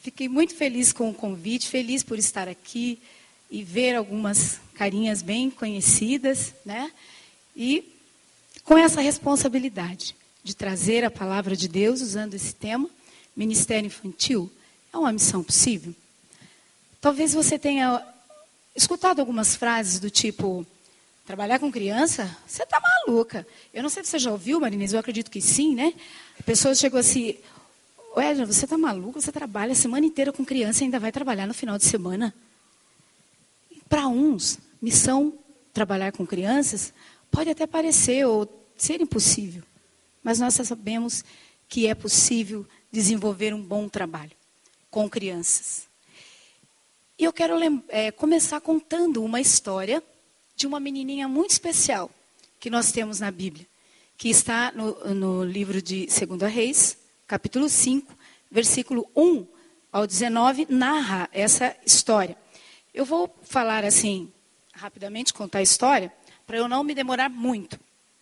Fiquei muito feliz com o convite, feliz por estar aqui e ver algumas carinhas bem conhecidas, né? E com essa responsabilidade de trazer a palavra de Deus usando esse tema, Ministério Infantil, é uma missão possível? Talvez você tenha escutado algumas frases do tipo, trabalhar com criança? Você está maluca. Eu não sei se você já ouviu, Marinês, eu acredito que sim, né? A pessoa chegou assim, Edna, você está maluca? Você trabalha a semana inteira com criança e ainda vai trabalhar no final de semana? Para uns, missão trabalhar com crianças pode até parecer ou ser impossível, mas nós sabemos que é possível desenvolver um bom trabalho com crianças. E eu quero começar contando uma história de uma menininha muito especial que nós temos na Bíblia, que está no livro de 2 Reis, capítulo 5, versículo 1 ao 19, narra essa história. Eu vou falar assim, rapidamente, contar a história, para eu não me demorar muito.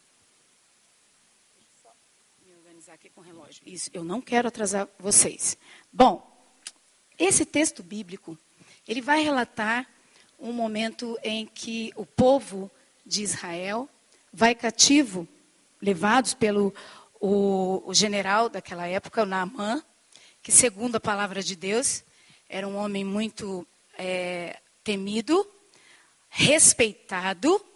Só me organizar aqui com o relógio. Isso, eu não quero atrasar vocês. Bom, esse texto bíblico, ele vai relatar um momento em que o povo de Israel vai cativo, levados pelo o general daquela época, o Naamã, que segundo a palavra de Deus, era um homem muito temido, respeitado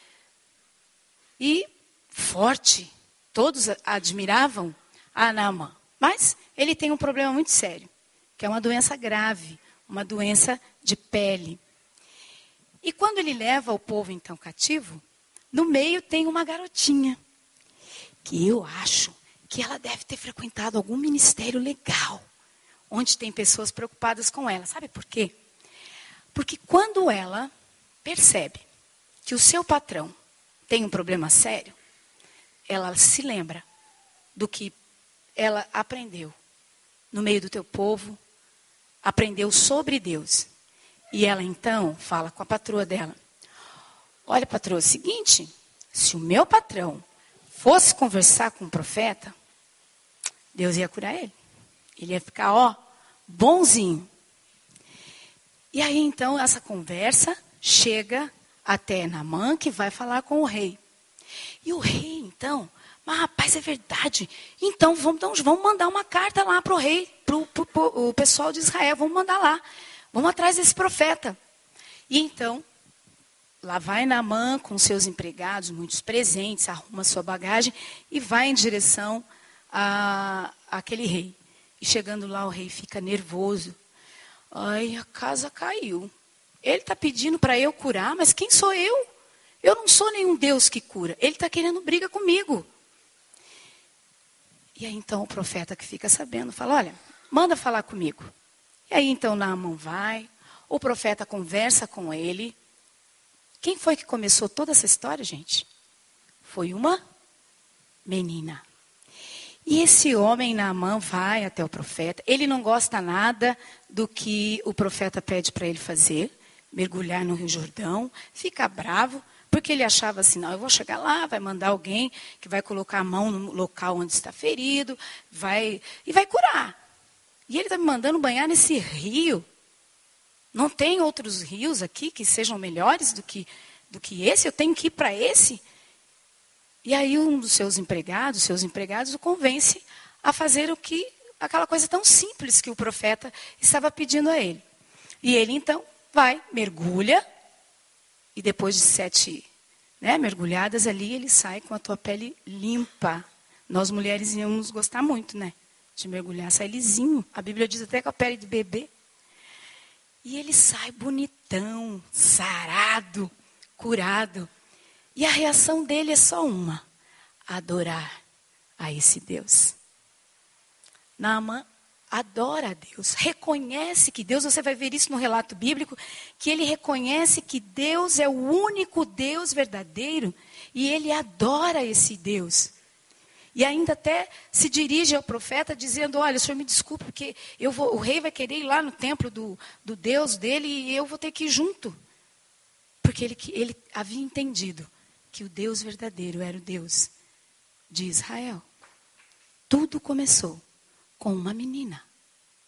e forte. Todos admiravam a Naamã. Mas ele tem um problema muito sério, que é uma doença grave, uma doença de pele. E quando ele leva o povo então cativo, no meio tem uma garotinha, que eu acho que ela deve ter frequentado algum ministério legal, onde tem pessoas preocupadas com ela. Sabe por quê? Porque quando ela percebe que o seu patrão tem um problema sério, ela se lembra do que ela aprendeu no meio do teu povo, aprendeu sobre Deus. E ela então fala com a patroa dela, olha patroa, é o seguinte, se o meu patrão fosse conversar com o profeta, Deus ia curar ele. Ele ia ficar, bonzinho. E aí então essa conversa chega até Naamã, que vai falar com o rei. E o rei então, mas rapaz, é verdade. Então vamos mandar uma carta lá para o rei, para o pessoal de Israel, vamos mandar lá. Vamos atrás desse profeta. E então, lá vai Naamã com seus empregados, muitos presentes, arruma sua bagagem e vai em direção àquele rei. E chegando lá, o rei fica nervoso. Ai, a casa caiu. Ele está pedindo para eu curar, mas quem sou eu? Eu não sou nenhum Deus que cura. Ele está querendo briga comigo. E aí então o profeta que fica sabendo, fala, olha, manda falar comigo. E aí então Naamã vai, o profeta conversa com ele. Quem foi que começou toda essa história, gente? Foi uma menina. E esse homem, Naamã, vai até o profeta. Ele não gosta nada do que o profeta pede para ele fazer, mergulhar no Rio Jordão, fica bravo, porque ele achava assim, não, eu vou chegar lá, vai mandar alguém que vai colocar a mão no local onde está ferido, e vai curar. E ele está me mandando banhar nesse rio. Não tem outros rios aqui que sejam melhores do que esse? Eu tenho que ir para esse? E aí um dos seus empregados o convence a fazer aquela coisa tão simples que o profeta estava pedindo a ele. E ele então vai, mergulha, e depois de 7 mergulhadas ali, ele sai com a tua pele limpa. Nós mulheres íamos gostar muito, né? De mergulhar, sai lisinho. A Bíblia diz até com a pele de bebê. E ele sai bonitão, sarado, curado. E a reação dele é só uma: adorar a esse Deus. Naamã adora a Deus, reconhece que Deus, você vai ver isso no relato bíblico, que ele reconhece que Deus é o único Deus verdadeiro e ele adora esse Deus. E ainda até se dirige ao profeta dizendo, olha, o senhor me desculpe, porque o rei vai querer ir lá no templo do Deus dele e eu vou ter que ir junto. Porque ele havia entendido que o Deus verdadeiro era o Deus de Israel. Tudo começou com uma menina.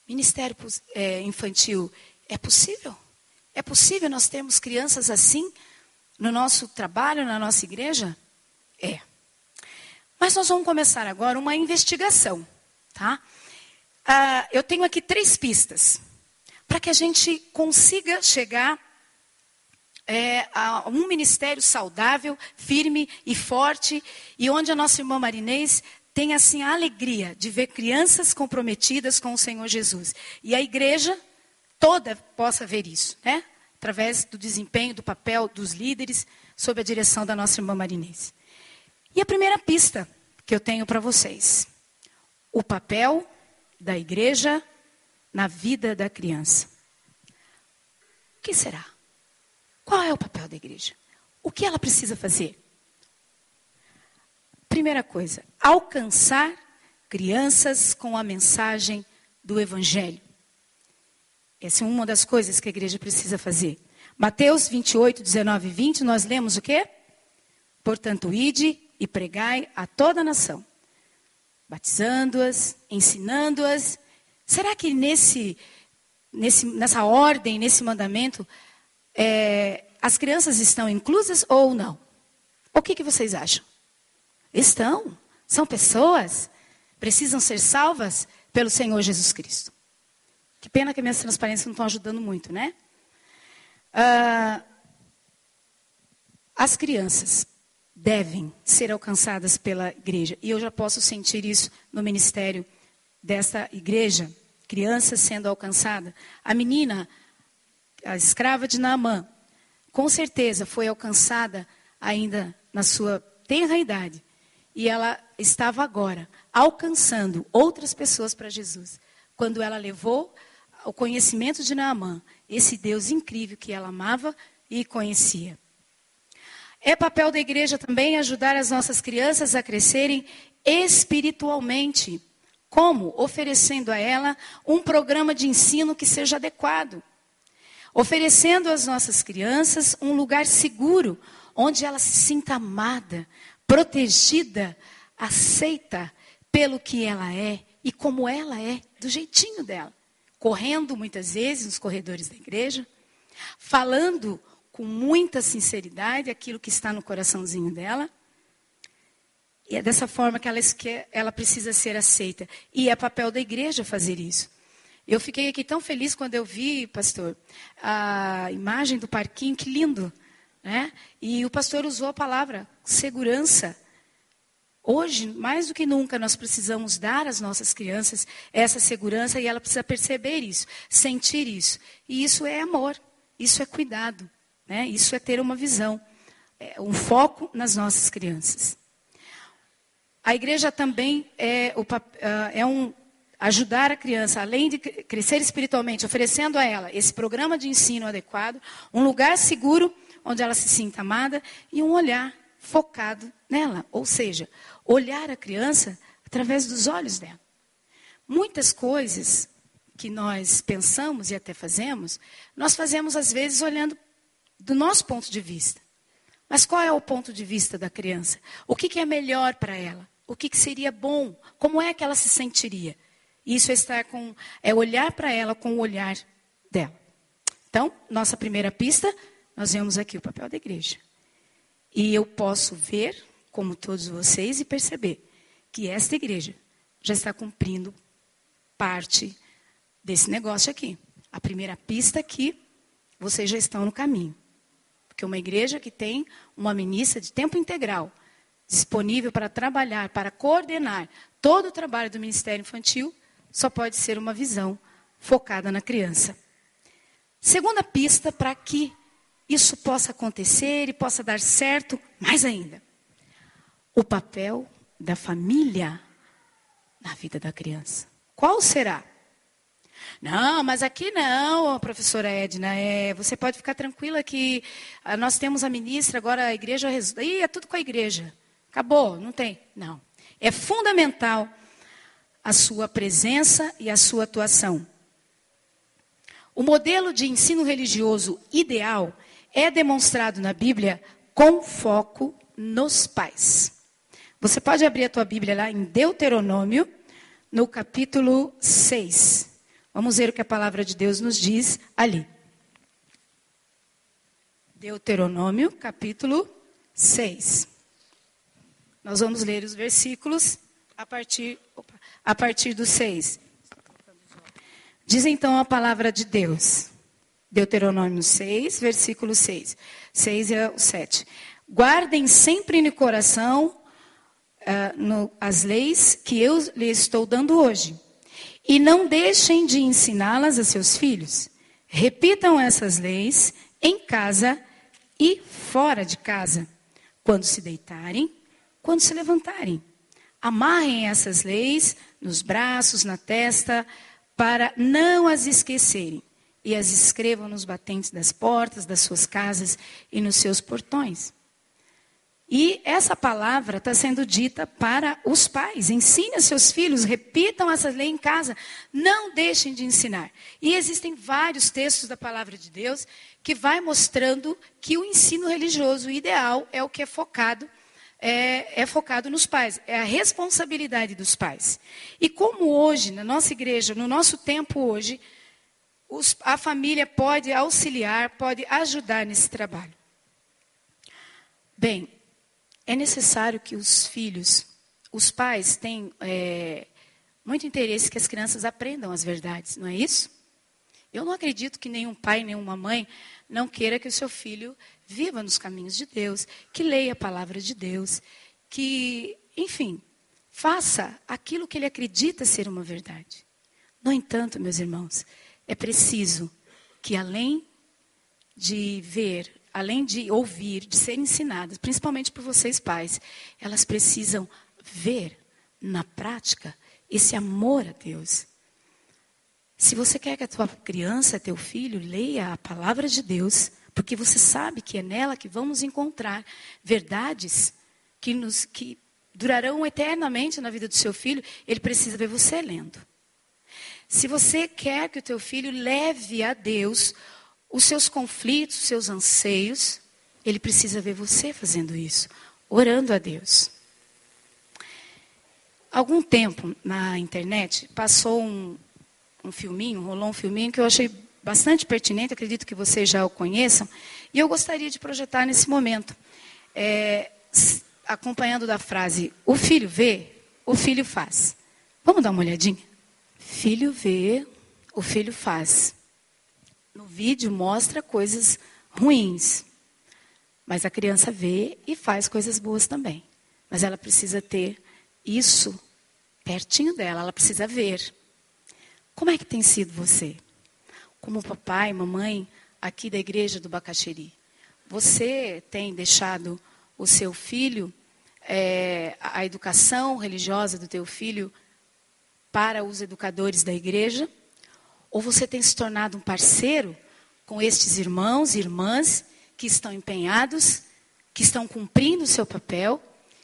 Ministério infantil, é possível? É possível nós termos crianças assim no nosso trabalho, na nossa igreja? É. Mas nós vamos começar agora uma investigação, tá? Eu tenho aqui 3 pistas para que a gente consiga chegar a um ministério saudável, firme e forte, e onde a nossa irmã Marinês tem assim a alegria de ver crianças comprometidas com o Senhor Jesus. E a igreja toda possa ver isso, né? Através do desempenho, do papel dos líderes, sob a direção da nossa irmã Marinês. E a primeira pista que eu tenho para vocês: o papel da igreja na vida da criança. O que será? Qual é o papel da igreja? O que ela precisa fazer? Primeira coisa, alcançar crianças com a mensagem do Evangelho. Essa é uma das coisas que a igreja precisa fazer. Mateus 28, 19 e 20, nós lemos o quê? Portanto, ide e pregai a toda a nação, batizando-as, ensinando-as. Será que nessa ordem, nesse mandamento, as crianças estão inclusas ou não? O que vocês acham? Estão. São pessoas. Precisam ser salvas pelo Senhor Jesus Cristo. Que pena que minhas transparências não estão ajudando muito, né? As crianças devem ser alcançadas pela igreja. E eu já posso sentir isso no ministério desta igreja. Crianças sendo alcançadas. A menina, a escrava de Naamã, com certeza foi alcançada ainda na sua tenra idade. E ela estava agora alcançando outras pessoas para Jesus. Quando ela levou o conhecimento de Naamã, esse Deus incrível que ela amava e conhecia. É papel da igreja também ajudar as nossas crianças a crescerem espiritualmente. Como? Oferecendo a ela um programa de ensino que seja adequado. Oferecendo às nossas crianças um lugar seguro, onde ela se sinta amada, protegida, aceita pelo que ela é e como ela é, do jeitinho dela. Correndo muitas vezes nos corredores da igreja, falando com muita sinceridade aquilo que está no coraçãozinho dela. E é dessa forma que ela precisa ser aceita. E é papel da igreja fazer isso. Eu fiquei aqui tão feliz quando eu vi, pastor, a imagem do parquinho, que lindo, né? E o pastor usou a palavra segurança. Hoje, mais do que nunca, nós precisamos dar às nossas crianças essa segurança e ela precisa perceber isso, sentir isso. E isso é amor, isso é cuidado, né? Isso é ter uma visão, um foco nas nossas crianças. A igreja também ajudar a criança, além de crescer espiritualmente, oferecendo a ela esse programa de ensino adequado, um lugar seguro onde ela se sinta amada e um olhar focado nela, ou seja, olhar a criança através dos olhos dela. Muitas coisas que nós pensamos e até fazemos, nós fazemos às vezes olhando do nosso ponto de vista. Mas qual é o ponto de vista da criança? O que é melhor para ela? O que seria bom? Como é que ela se sentiria? Isso é olhar para ela com o olhar dela. Então, nossa primeira pista, nós vemos aqui o papel da igreja. E eu posso ver, como todos vocês, e perceber que esta igreja já está cumprindo parte desse negócio aqui. A primeira pista aqui, vocês já estão no caminho. Porque uma igreja que tem uma ministra de tempo integral, disponível para trabalhar, para coordenar todo o trabalho do Ministério Infantil, só pode ser uma visão focada na criança. Segunda pista para que isso possa acontecer e possa dar certo, mais ainda. O papel da família na vida da criança. Qual será? Não, mas aqui não, professora Edna. Você pode ficar tranquila que nós temos a ministra, agora a igreja... é tudo com a igreja. Acabou, não tem. Não. É fundamental a sua presença e a sua atuação. O modelo de ensino religioso ideal é demonstrado na Bíblia com foco nos pais. Você pode abrir a tua Bíblia lá em Deuteronômio, no capítulo 6. Vamos ver o que a palavra de Deus nos diz ali. Deuteronômio, capítulo 6. Nós vamos ler os versículos a partir do 6. Diz então a palavra de Deus. Deuteronômio 6, versículo 6. 6 e 7. Guardem sempre no coração as leis que eu lhes estou dando hoje. E não deixem de ensiná-las a seus filhos. Repitam essas leis em casa e fora de casa. Quando se deitarem, quando se levantarem. Amarrem essas leis nos braços, na testa, para não as esquecerem. E as escrevam nos batentes das portas das suas casas e nos seus portões. E essa palavra está sendo dita para os pais. Ensine a seus filhos, repitam essa lei em casa. Não deixem de ensinar. E existem vários textos da palavra de Deus que vai mostrando que o ensino religioso ideal é o que é focado nos pais. É a responsabilidade dos pais. E como hoje, na nossa igreja, no nosso tempo hoje, a família pode auxiliar, pode ajudar nesse trabalho. Bem, é necessário que os pais tenham muito interesse que as crianças aprendam as verdades, não é isso? Eu não acredito que nenhum pai, nenhuma mãe não queira que o seu filho viva nos caminhos de Deus, que leia a palavra de Deus, que, enfim, faça aquilo que ele acredita ser uma verdade. No entanto, meus irmãos, é preciso que além de ver, além de ouvir, de ser ensinadas, principalmente por vocês pais, elas precisam ver na prática esse amor a Deus. Se você quer que a tua criança, teu filho, leia a palavra de Deus, porque você sabe que é nela que vamos encontrar verdades que durarão eternamente na vida do seu filho, ele precisa ver você lendo. Se você quer que o teu filho leve a Deus os seus conflitos, os seus anseios, ele precisa ver você fazendo isso, orando a Deus. Algum tempo na internet passou rolou um filminho que eu achei bastante pertinente, acredito que vocês já o conheçam, e eu gostaria de projetar nesse momento, acompanhando da frase, o filho vê, o filho faz. Vamos dar uma olhadinha? Filho vê, o filho faz. No vídeo mostra coisas ruins, mas a criança vê e faz coisas boas também. Mas ela precisa ter isso pertinho dela, ela precisa ver. Como é que tem sido você? Como papai, mamãe, aqui da igreja do Bacaxeri. Você tem deixado o seu filho, a educação religiosa do teu filho, para os educadores da igreja? Ou você tem se tornado um parceiro com estes irmãos e irmãs que estão empenhados, que estão cumprindo o seu papel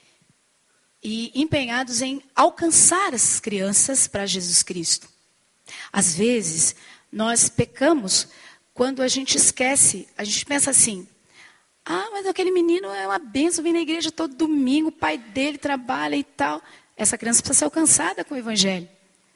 e empenhados em alcançar essas crianças para Jesus Cristo? Às vezes, nós pecamos quando a gente esquece, a gente pensa assim, mas aquele menino é uma bênção, vem na igreja todo domingo, o pai dele trabalha e tal. Essa criança precisa ser alcançada com o evangelho.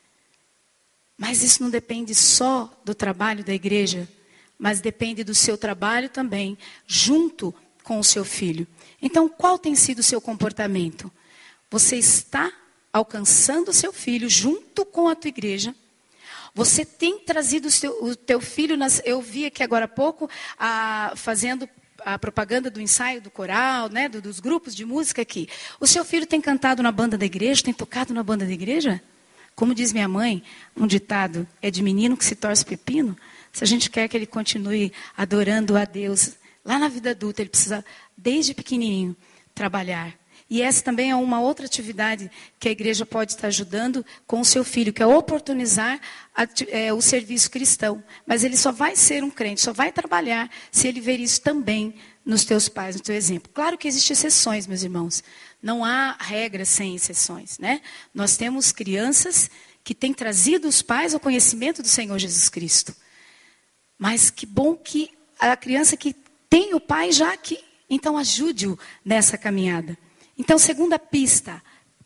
Mas isso não depende só do trabalho da igreja, mas depende do seu trabalho também, junto com o seu filho. Então, qual tem sido o seu comportamento? Você está alcançando o seu filho junto com a tua igreja? Você tem trazido o teu filho, eu vi aqui agora há pouco, fazendo a propaganda do ensaio do coral, né, dos grupos de música aqui. O seu filho tem cantado na banda da igreja, tem tocado na banda da igreja? Como diz minha mãe, um ditado, é de menino que se torce pepino. Se a gente quer que ele continue adorando a Deus, lá na vida adulta, ele precisa, desde pequenininho, trabalhar. E essa também é uma outra atividade que a igreja pode estar ajudando com o seu filho, que é oportunizar o serviço cristão. Mas ele só vai ser um crente, só vai trabalhar se ele ver isso também nos teus pais, no teu exemplo. Claro que existem exceções, meus irmãos. Não há regras sem exceções, né? Nós temos crianças que têm trazido os pais ao conhecimento do Senhor Jesus Cristo. Mas que bom que a criança que tem o pai já aqui, então ajude-o nessa caminhada. Então, segunda pista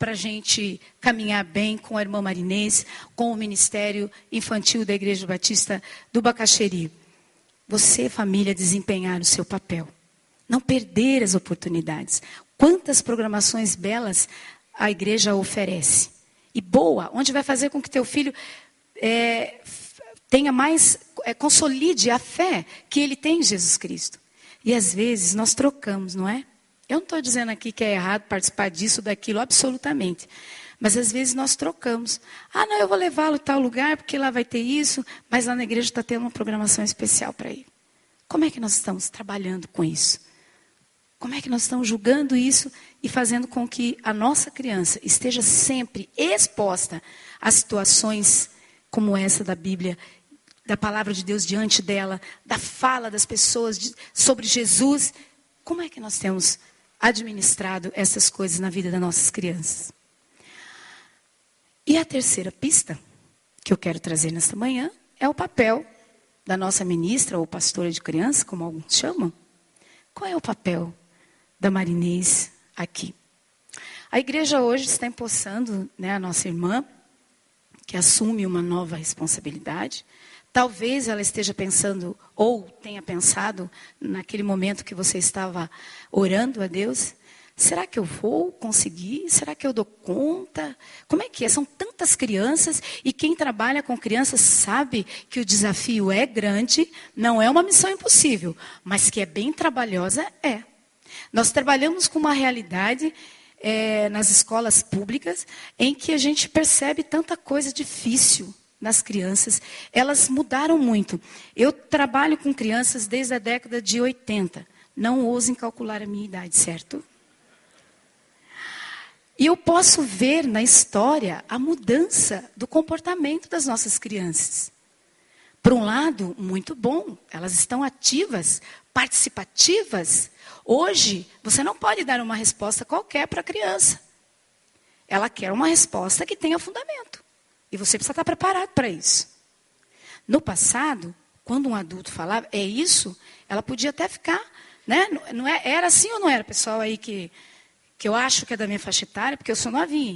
para a gente caminhar bem com a irmã Marinês, com o Ministério Infantil da Igreja Batista do Bacaxeri. Você, família, desempenhar o seu papel. Não perder as oportunidades. Quantas programações belas a igreja oferece. E boa, onde vai fazer com que teu filho tenha mais, consolide a fé que ele tem em Jesus Cristo. E às vezes nós trocamos, não é? Eu não estou dizendo aqui que é errado participar disso, daquilo, absolutamente. Mas às vezes nós trocamos. Ah, não, eu vou levá-lo a tal lugar, porque lá vai ter isso, mas lá na igreja está tendo uma programação especial para ele. Como é que nós estamos trabalhando com isso? Como é que nós estamos julgando isso e fazendo com que a nossa criança esteja sempre exposta a situações como essa da Bíblia, da palavra de Deus diante dela, da fala das pessoas sobre Jesus? Como é que nós temos administrado essas coisas na vida das nossas crianças? E a terceira pista que eu quero trazer nesta manhã é o papel da nossa ministra ou pastora de criança, como alguns chamam. Qual é o papel da Marinês aqui? A igreja hoje está empossando, a nossa irmã, que assume uma nova responsabilidade. Talvez ela esteja pensando, ou tenha pensado, naquele momento que você estava orando a Deus, será que eu vou conseguir? Será que eu dou conta? Como é que é? São tantas crianças, e quem trabalha com crianças sabe que o desafio é grande, não é uma missão impossível, mas que é bem trabalhosa, é. Nós trabalhamos com uma realidade nas escolas públicas em que a gente percebe tanta coisa difícil nas crianças. Elas mudaram muito. Eu trabalho com crianças desde a década de 80. Não ousem calcular a minha idade, certo? E eu posso ver na história a mudança do comportamento das nossas crianças. Por um lado, muito bom, elas estão ativas, participativas. Hoje, você não pode dar uma resposta qualquer para a criança. Ela quer uma resposta que tenha fundamento. E você precisa estar preparado para isso. No passado, quando um adulto falava, é isso, ela podia até ficar, né? Não é, era assim ou não era, pessoal aí que eu acho que é da minha faixa etária, porque eu sou novinha.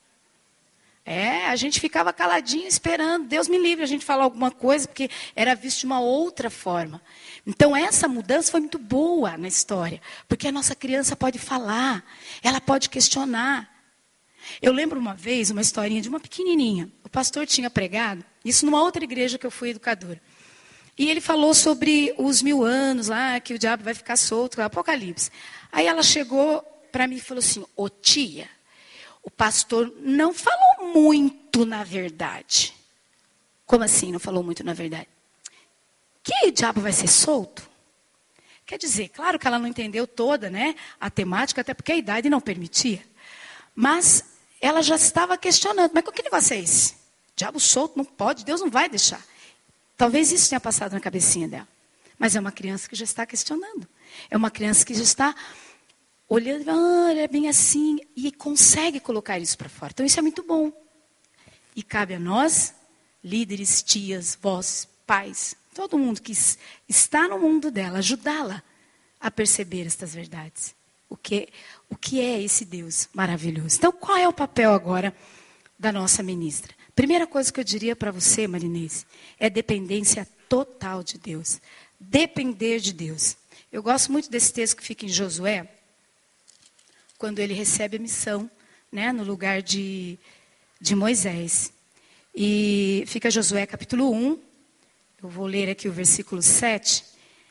A gente ficava caladinho esperando, Deus me livre, a gente falar alguma coisa, porque era visto de uma outra forma. Então essa mudança foi muito boa na história, porque a nossa criança pode falar, ela pode questionar. Eu lembro uma vez, uma historinha de uma pequenininha. O pastor tinha pregado, isso numa outra igreja que eu fui educadora. E ele falou sobre os 1000 anos lá, que o diabo vai ficar solto, o Apocalipse. Aí ela chegou para mim e falou assim, ô tia, o pastor não falou muito na verdade. Como assim não falou muito na verdade? Que o diabo vai ser solto? Quer dizer, claro que ela não entendeu toda, a temática, até porque a idade não permitia. Mas ela já estava questionando, mas que negócio é esse? Diabo solto, não pode, Deus não vai deixar. Talvez isso tenha passado na cabecinha dela. Mas é uma criança que já está questionando. É uma criança que já está olhando, é bem assim, e consegue colocar isso para fora. Então isso é muito bom. E cabe a nós, líderes, tias, vós, pais, todo mundo que está no mundo dela, ajudá-la a perceber estas verdades. O que é esse Deus maravilhoso? Então, qual é o papel agora da nossa ministra? Primeira coisa que eu diria para você, Marinês, é dependência total de Deus. Depender de Deus. Eu gosto muito desse texto que fica em Josué, quando ele recebe a missão, no lugar de Moisés. E fica Josué capítulo 1, eu vou ler aqui o versículo 7.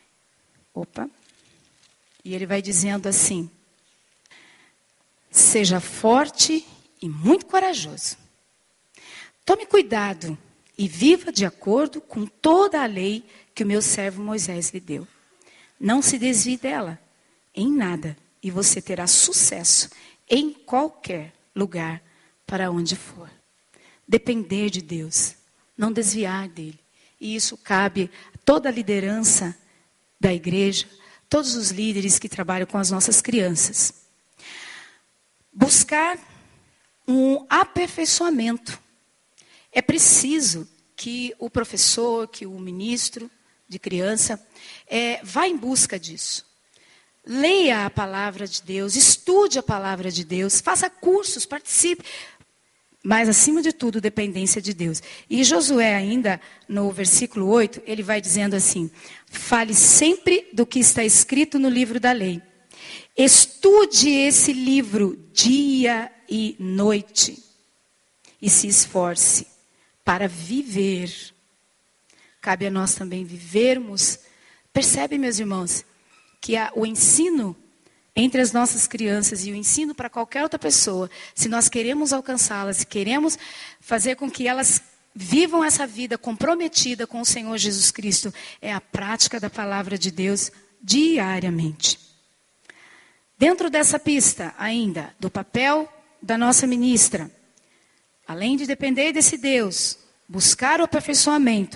E ele vai dizendo assim, seja forte e muito corajoso. Tome cuidado e viva de acordo com toda a lei que o meu servo Moisés lhe deu. Não se desvie dela em nada, e você terá sucesso em qualquer lugar para onde for. Depender de Deus, não desviar dele. E isso cabe a toda a liderança da igreja, todos os líderes que trabalham com as nossas crianças. Buscar um aperfeiçoamento. É preciso que o professor, que o ministro de criança, vá em busca disso. Leia a palavra de Deus, estude a palavra de Deus, faça cursos, participe. Mas, acima de tudo, dependência de Deus. E Josué ainda, no versículo 8, ele vai dizendo assim: fale sempre do que está escrito no livro da lei. Estude esse livro dia e noite. E se esforce para viver. Cabe a nós também vivermos. Percebe, meus irmãos, que o ensino entre as nossas crianças e o ensino para qualquer outra pessoa, se nós queremos alcançá-las, se queremos fazer com que elas vivam essa vida comprometida com o Senhor Jesus Cristo, é a prática da palavra de Deus diariamente. Dentro dessa pista ainda, do papel da nossa ministra, além de depender desse Deus, buscar o aperfeiçoamento,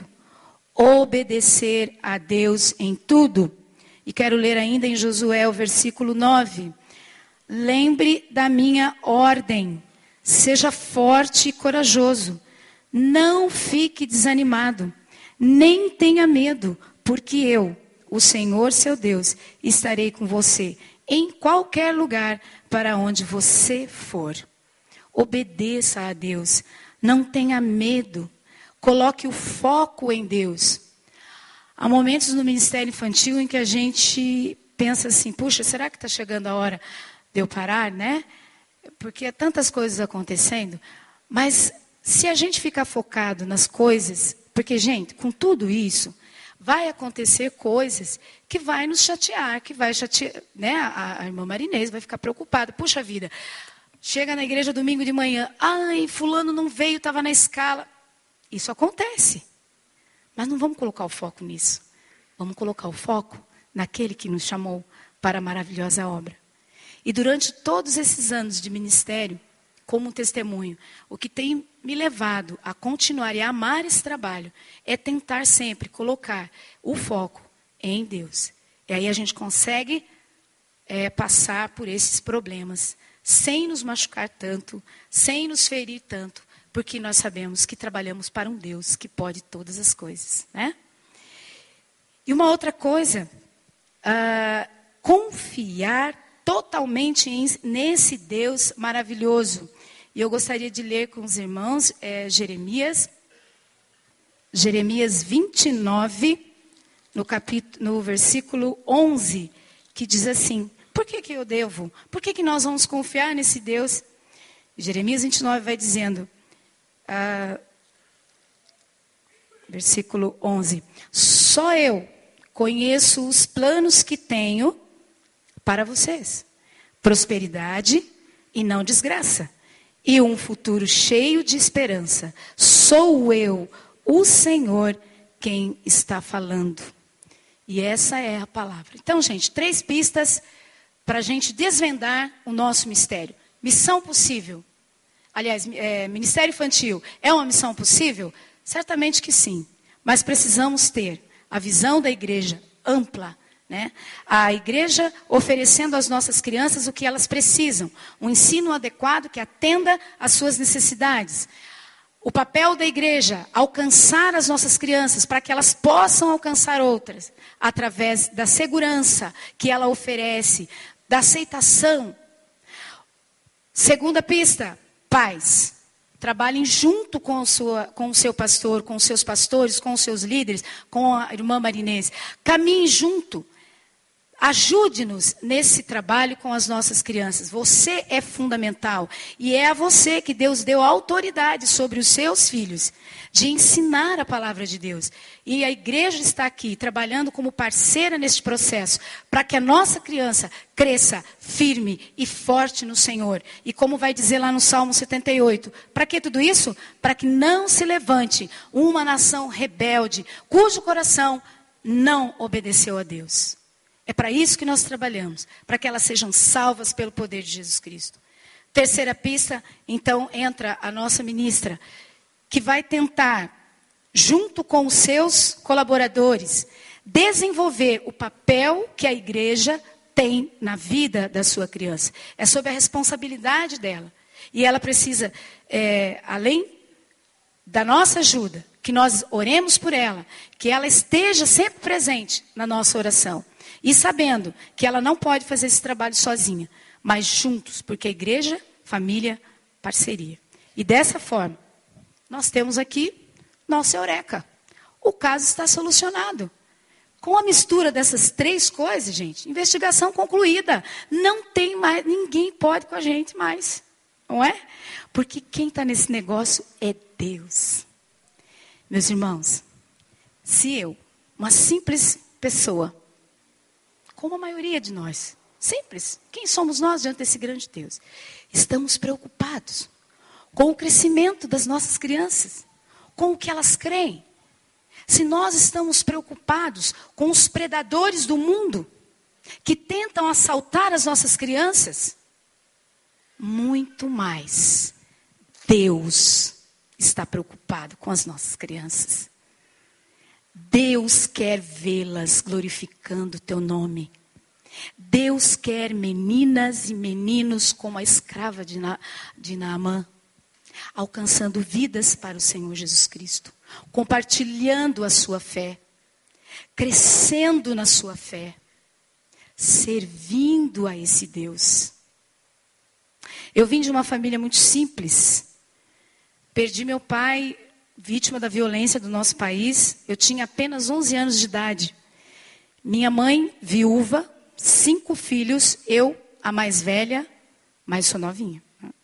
obedecer a Deus em tudo. E quero ler ainda em Josué o versículo 9. Lembre da minha ordem, seja forte e corajoso, não fique desanimado, nem tenha medo, porque eu, o Senhor seu Deus, estarei com você em qualquer lugar para onde você for. Obedeça a Deus, não tenha medo, coloque o foco em Deus. Há momentos no ministério infantil em que a gente pensa assim, puxa, será que está chegando a hora de eu parar, né? Porque há tantas coisas acontecendo. Mas se a gente ficar focado nas coisas, porque, gente, com tudo isso, vai acontecer coisas que vai nos chatear, que vai chatear, né? A irmã Marinês vai ficar preocupada. Puxa vida, chega na igreja domingo de manhã, ai, fulano não veio, estava na escala. Isso acontece. Mas não vamos colocar o foco nisso. Vamos colocar o foco naquele que nos chamou para a maravilhosa obra. E durante todos esses anos de ministério, como um testemunho, o que tem me levado a continuar e a amar esse trabalho é tentar sempre colocar o foco em Deus. E aí a gente consegue passar por esses problemas sem nos machucar tanto, sem nos ferir tanto, porque nós sabemos que trabalhamos para um Deus que pode todas as coisas, né? E uma outra coisa, confiar totalmente nesse Deus maravilhoso. E eu gostaria de ler com os irmãos Jeremias 29, no versículo 11, que diz assim: por que eu devo? Por que nós vamos confiar nesse Deus? Jeremias 29 vai dizendo, versículo 11: só eu conheço os planos que tenho para vocês, prosperidade e não desgraça, e um futuro cheio de esperança. Sou eu, o Senhor, quem está falando. E essa é a palavra. Então, gente, 3 pistas para a gente desvendar o nosso mistério. Missão possível. Aliás, ministério infantil é uma missão possível? Certamente que sim. Mas precisamos ter a visão da igreja ampla, né? A igreja oferecendo às nossas crianças o que elas precisam. Um ensino adequado que atenda às suas necessidades. O papel da igreja, alcançar as nossas crianças para que elas possam alcançar outras. Através da segurança que ela oferece, da aceitação. Segunda pista, pais. Trabalhem junto com o seu pastor, com os seus pastores, com os seus líderes, com a irmã Marinês. Caminhem junto. Ajude-nos nesse trabalho com as nossas crianças. Você é fundamental. E é a você que Deus deu autoridade sobre os seus filhos, de ensinar a palavra de Deus. E a igreja está aqui, trabalhando como parceira neste processo, para que a nossa criança cresça firme e forte no Senhor. E como vai dizer lá no Salmo 78, para que tudo isso? Para que não se levante uma nação rebelde, cujo coração não obedeceu a Deus. É para isso que nós trabalhamos, para que elas sejam salvas pelo poder de Jesus Cristo. Terceira pista, então, entra a nossa ministra, que vai tentar, junto com os seus colaboradores, desenvolver o papel que a igreja tem na vida da sua criança. É sob a responsabilidade dela. E ela precisa, além da nossa ajuda, que nós oremos por ela, que ela esteja sempre presente na nossa oração. E sabendo que ela não pode fazer esse trabalho sozinha, mas juntos, porque a igreja, família, parceria. E dessa forma, nós temos aqui nossa Eureka. O caso está solucionado. Com a mistura dessas 3 coisas, gente, investigação concluída. Não tem mais, ninguém pode com a gente mais. Não é? Porque quem está nesse negócio é Deus. Meus irmãos, se eu, uma simples pessoa, como a maioria de nós, simples, quem somos nós diante desse grande Deus? Estamos preocupados com o crescimento das nossas crianças, com o que elas creem. Se nós estamos preocupados com os predadores do mundo, que tentam assaltar as nossas crianças, muito mais Deus está preocupado com as nossas crianças. Deus quer vê-las glorificando o teu nome. Deus quer meninas e meninos como a escrava de Naamã, alcançando vidas para o Senhor Jesus Cristo, compartilhando a sua fé, crescendo na sua fé, servindo a esse Deus. Eu vim de uma família muito simples. Perdi meu pai, vítima da violência do nosso país. Eu tinha apenas 11 anos de idade. Minha mãe, viúva, 5 filhos, eu, a mais velha, mas sou novinha.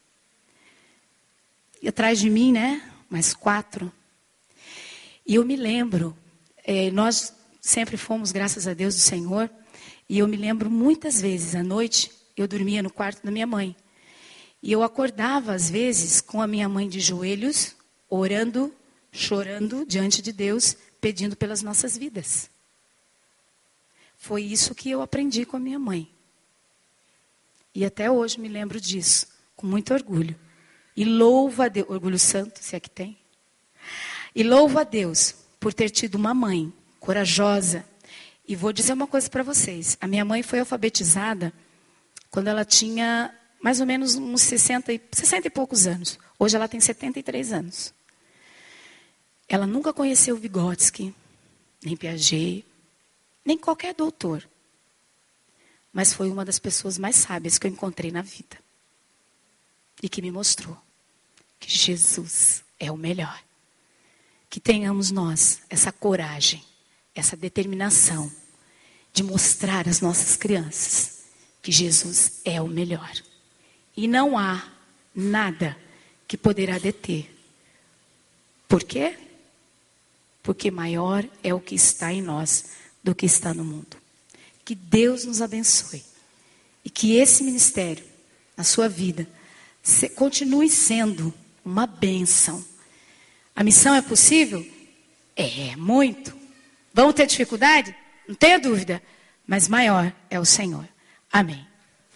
E atrás de mim, mais 4. E eu me lembro, nós sempre fomos, graças a Deus, do Senhor. E eu me lembro muitas vezes, à noite, eu dormia no quarto da minha mãe. E eu acordava, às vezes, com a minha mãe de joelhos, orando, chorando diante de Deus, pedindo pelas nossas vidas. Foi isso que eu aprendi com a minha mãe. E até hoje me lembro disso, com muito orgulho. E louvo a Deus, orgulho santo, se é que tem. E louvo a Deus por ter tido uma mãe corajosa. E vou dizer uma coisa para vocês. A minha mãe foi alfabetizada quando ela tinha mais ou menos uns 60 e poucos anos. Hoje ela tem 73 anos. Ela nunca conheceu Vygotsky, nem Piaget, nem qualquer doutor. Mas foi uma das pessoas mais sábias que eu encontrei na vida. E que me mostrou que Jesus é o melhor. Que tenhamos nós essa coragem, essa determinação de mostrar às nossas crianças que Jesus é o melhor. E não há nada que poderá deter. Por quê? Porque maior é o que está em nós do que está no mundo. Que Deus nos abençoe. E que esse ministério, na sua vida, continue sendo uma bênção. A missão é possível? É, muito. Vamos ter dificuldade? Não tenha dúvida. Mas maior é o Senhor. Amém.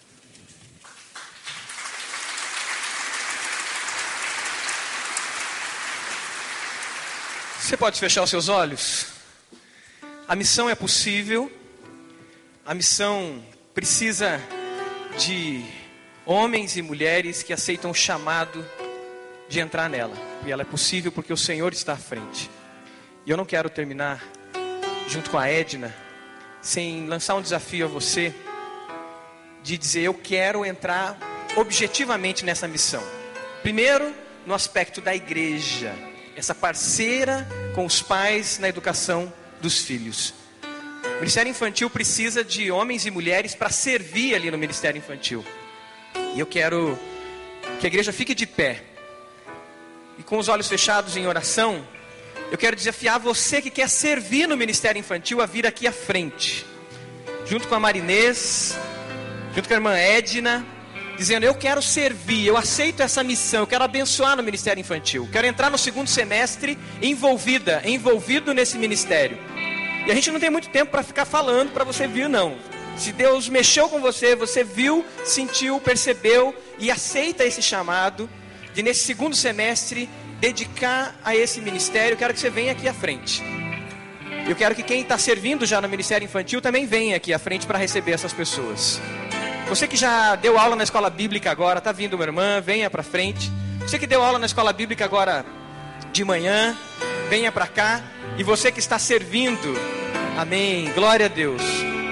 Você pode fechar os seus olhos? A missão é possível. A missão precisa de homens e mulheres que aceitam o chamado de entrar nela. E ela é possível porque o Senhor está à frente. E eu não quero terminar junto com a Edna sem lançar um desafio a você de dizer: eu quero entrar objetivamente nessa missão. Primeiro, no aspecto da igreja, essa parceira com os pais na educação dos filhos. O Ministério Infantil precisa de homens e mulheres para servir ali no Ministério Infantil. E eu quero que a igreja fique de pé. E com os olhos fechados em oração, eu quero desafiar você que quer servir no Ministério Infantil a vir aqui à frente. Junto com a Marinês, junto com a irmã Edna, dizendo: eu quero servir, eu aceito essa missão, eu quero abençoar no Ministério Infantil. Quero entrar no segundo semestre envolvido nesse ministério. E a gente não tem muito tempo para ficar falando para você vir, não. Se Deus mexeu com você, você viu, sentiu, percebeu e aceita esse chamado de nesse segundo semestre dedicar a esse ministério, eu quero que você venha aqui à frente. Eu quero que quem está servindo já no Ministério Infantil também venha aqui à frente para receber essas pessoas. Você que já deu aula na escola bíblica agora, está vindo uma irmã, venha para frente. Você que deu aula na escola bíblica agora de manhã, venha para cá. E você que está servindo, amém, glória a Deus,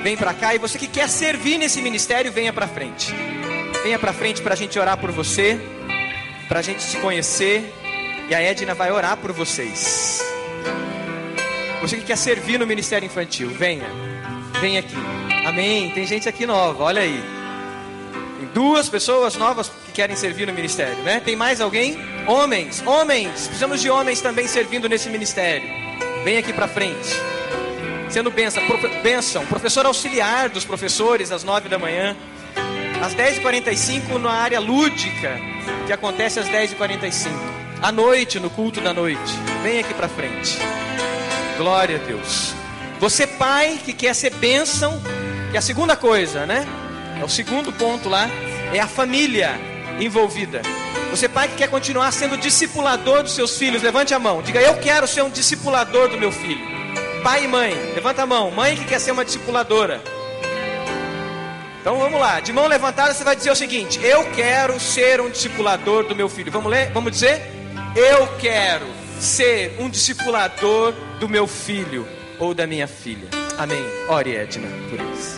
vem para cá. E você que quer servir nesse ministério, venha para frente. Venha para frente para a gente orar por você, para a gente se conhecer. E a Edna vai orar por vocês. Você que quer servir no ministério infantil, venha. Venha aqui. Amém. Tem gente aqui nova, olha aí. Tem 2 pessoas novas que querem servir no ministério, né? Tem mais alguém? Homens, precisamos de homens também servindo nesse ministério. Vem aqui para frente. Sendo bênção, professor auxiliar dos professores às 9 da manhã. Às 10h45 na área lúdica, que acontece às 10h45. À noite, no culto da noite. Vem aqui para frente. Glória a Deus. Você pai que quer ser bênção, que é a segunda coisa, né? É o segundo ponto lá, é a família envolvida. Você pai que quer continuar sendo discipulador dos seus filhos, levante a mão. Diga, eu quero ser um discipulador do meu filho. Pai e mãe, levanta a mão. Mãe que quer ser uma discipuladora. Então vamos lá, de mão levantada você vai dizer o seguinte: eu quero ser um discipulador do meu filho. Vamos ler? Vamos dizer? Eu quero ser um discipulador do meu filho ou da minha filha. Amém. Ore, Edna, por isso.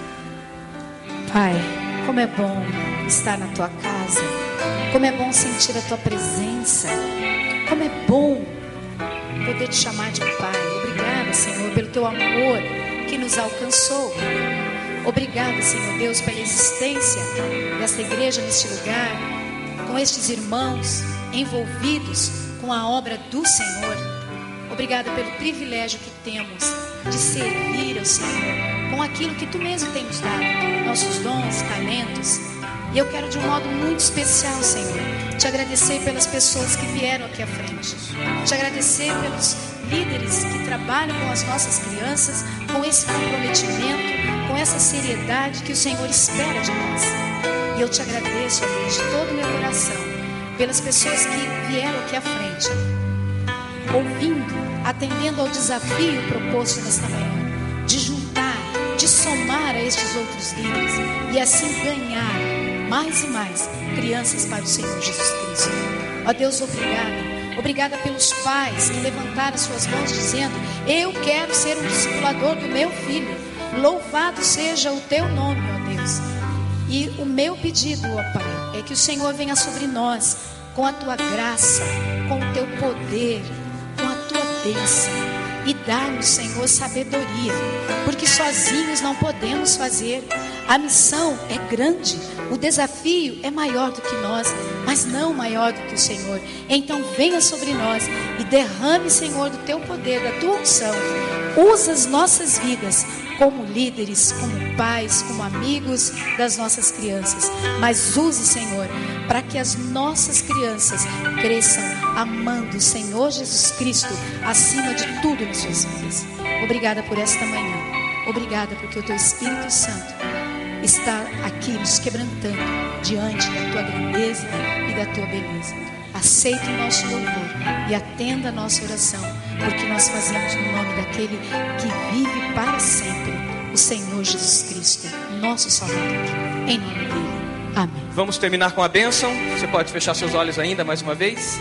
Pai, como é bom estar na tua casa. Como é bom sentir a tua presença. Como é bom poder te chamar de Pai. Obrigada, Senhor, pelo teu amor que nos alcançou. Obrigada, Senhor Deus, pela existência desta igreja neste lugar, com estes irmãos envolvidos com a obra do Senhor. Obrigada pelo privilégio que temos de servir ao Senhor com aquilo que Tu mesmo tem nos dado, nossos dons, talentos. E eu quero de um modo muito especial, Senhor, te agradecer pelas pessoas que vieram aqui à frente, te agradecer pelos líderes que trabalham com as nossas crianças, com esse comprometimento, com essa seriedade que o Senhor espera de nós. E eu te agradeço, Deus, de todo o meu coração, pelas pessoas que vieram aqui à frente, ouvindo, atendendo ao desafio proposto nesta manhã, de juntar, de somar a estes outros líderes e assim ganhar mais e mais crianças para o Senhor Jesus Cristo. Ó Deus, obrigada pelos pais que levantaram suas mãos dizendo, eu quero ser um discipulador do meu filho. Louvado seja o teu nome, ó Deus. E o meu pedido, ó Pai, é que o Senhor venha sobre nós com a tua graça, com o teu poder, com a tua bênção. E dá-nos, Senhor, sabedoria, porque sozinhos não podemos fazer. A missão é grande, o desafio é maior do que nós, mas não maior do que o Senhor. Então venha sobre nós e derrame, Senhor, do teu poder, da tua unção. Usa as nossas vidas como líderes, como pais, como amigos das nossas crianças. Mas use, Senhor, para que as nossas crianças cresçam amando o Senhor Jesus Cristo acima de tudo em suas vidas. Obrigada por esta manhã. Obrigada porque o teu Espírito Santo está aqui nos quebrantando diante da tua grandeza e da tua beleza. Aceita o nosso louvor e atenda a nossa oração, porque nós fazemos no nome daquele que vive para sempre, o Senhor Jesus Cristo, nosso Salvador. Em nome dele. Amém. Vamos terminar com a bênção. Você pode fechar seus olhos ainda mais uma vez.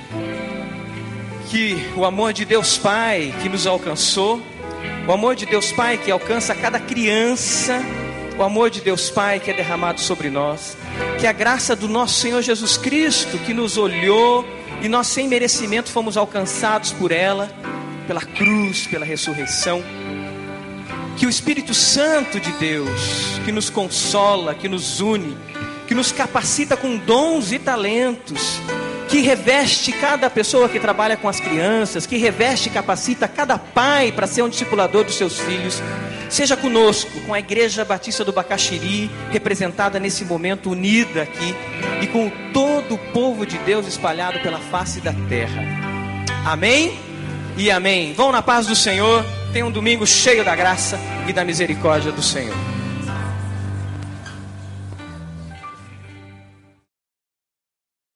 Que o amor de Deus Pai que nos alcançou, o amor de Deus Pai que alcança cada criança, o amor de Deus Pai que é derramado sobre nós, que a graça do nosso Senhor Jesus Cristo que nos olhou e nós sem merecimento fomos alcançados por ela, pela cruz, pela ressurreição, que o Espírito Santo de Deus que nos consola, que nos une, que nos capacita com dons e talentos, que reveste cada pessoa que trabalha com as crianças, que reveste e capacita cada pai para ser um discipulador dos seus filhos, seja conosco, com a Igreja Batista do Bacaxiri, representada nesse momento, unida aqui, e com todo o povo de Deus espalhado pela face da terra. Amém e amém. Vão na paz do Senhor, tenham um domingo cheio da graça e da misericórdia do Senhor.